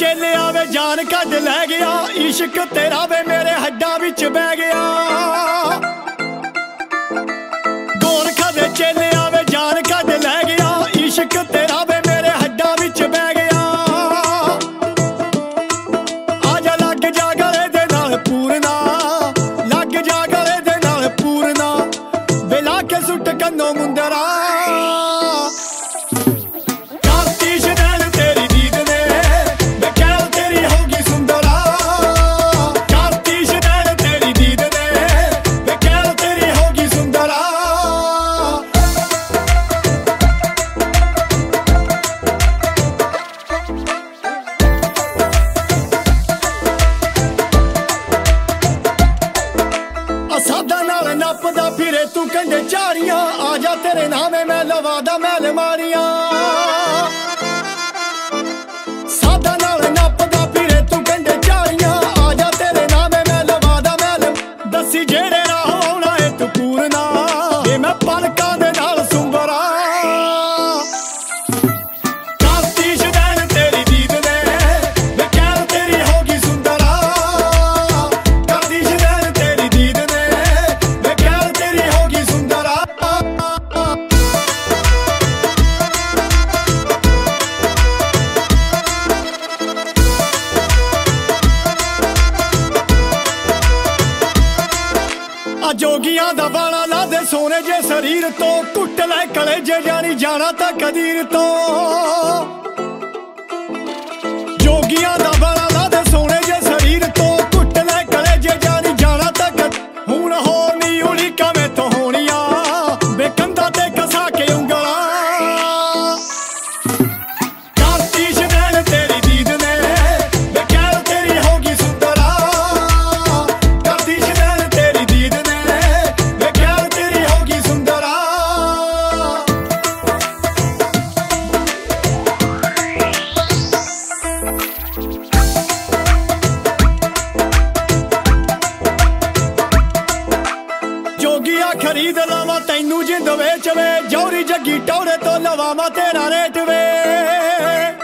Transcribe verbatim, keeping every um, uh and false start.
चेले आवे जान कद लै गया, इश्क तेरा वे मेरे हड्डा विच बह गया। गोरखा दे चेले आवे जान कद लै गया, इश्क तेरा वे मेरे हड्डा विच बह गया। आजा लग जा गले दे नाल पूरना, लग जा गले दे नाल पूरना, बेला के सुट कन्नो मुंदरा। सादा नाल नपदा फिरे तू कंडे झाड़ियां, आजा तेरे नामे मैं लवादा मैल मारियां। सादा नाल नपदा फिरे तू कंडे झाड़ियां, आजा तेरे नामे मैं लवादा मैल। दसी जेड़े राह आउणा है तू पूरना, ये मैं पलकां दे नाल सुंबरा। जोगियां दा बाणा ला दे सोने जे शरीर तो, टुट लै कलेजे जानी जाना ता कदीर तो। जोगियां दा बाणा ला दे सोने जे शरीर तो, टुट लै कलेजे जानी जाना ता कद। हुण होर नी उड़ीका मैं तो होनियां, बेकंदा ते कसा के उंगला। जोगिया खरीद लावा तैनू जिंद वेच वे, जौहरी जग्गी टौरे तो लवावा तेरा रेट वे।